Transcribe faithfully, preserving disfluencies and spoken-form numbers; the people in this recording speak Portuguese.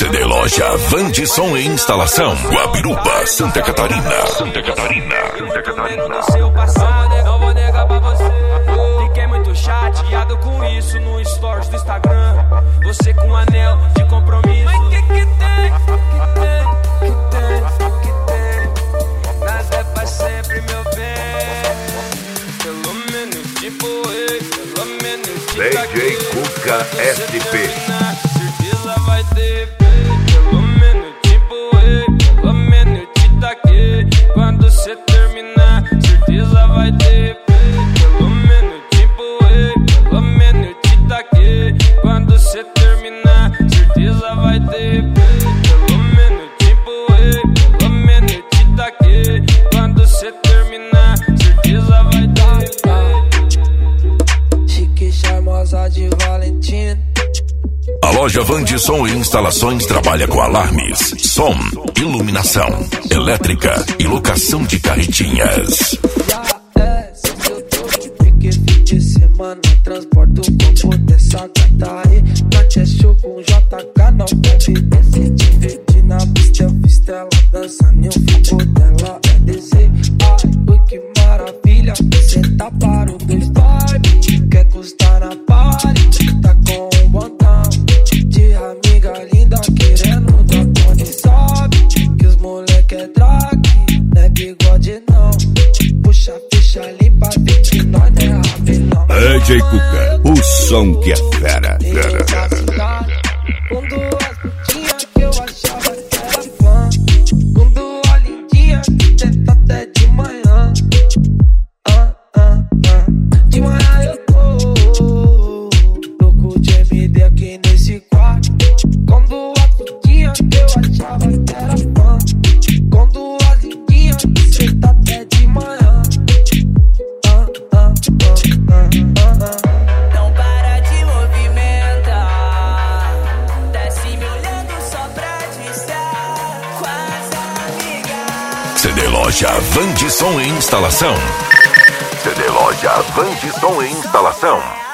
C D Loja Vande Som e Instalação, Guabiruba, Santa Catarina. Santa Catarina. Santa Catarina. No seu passado, não vou negar pra você. Fiquei muito chateado com isso no stories do Instagram. Você com um anel de compromisso. Mas que que tem? Que tem? Que tem? Que tem? Nada é pra sempre, meu bem. Pelo menos tipo ei, pelo menos tipo D J Cuca S P. Certeza vai ter. Pelo menos tipo ei, pelo menos te taquei. Quando cê terminar, certeza vai ter. Pelo menos tipo ei, pelo menos te taquei. Quando cê terminar, certeza vai ter. Pelo menos tipo ei, pelo menos te taquei. Quando cê terminar, certeza vai ter. Chique, charmosa de Valentina. A loja Vande Som e Instalações trabalha com alarmes, som, iluminação, elétrica e locação de carretinhas. É, se eu tô de pique, fim de semana, transporto o corpo dessa gata aí. Na show com J K, não deve descer. Divertir na pista, eu fiz tela, dançando e o fico dela é descer. Ai, ui, que maravilha, cê tá para o dois vibe. Quer custar na party, tá com um botão de amiga linda querendo dar cone. Sabe que os moleque é drag, não é bigode não. Puxa a ficha limpa, vê que nós não é rabelão. D J Cuca, o som que é fera. Fera, fera, fera. Com duas putinhas que eu achava que era fã. Com duas lindinhas que tenta até de manhã. Ah, ah, ah. De manhã eu tô louco de M D aqui nesse quarto. Com duas putinhas que eu achava que era fã. Com duas lindinhas que tenta até de manhã. Ah, ah, ah, ah, ah, ah. Não para de movimentar, desce me olhando só pra distar com as amigas. C D Loja Vande Som e Instalação. C D Loja Vande Som e Instalação.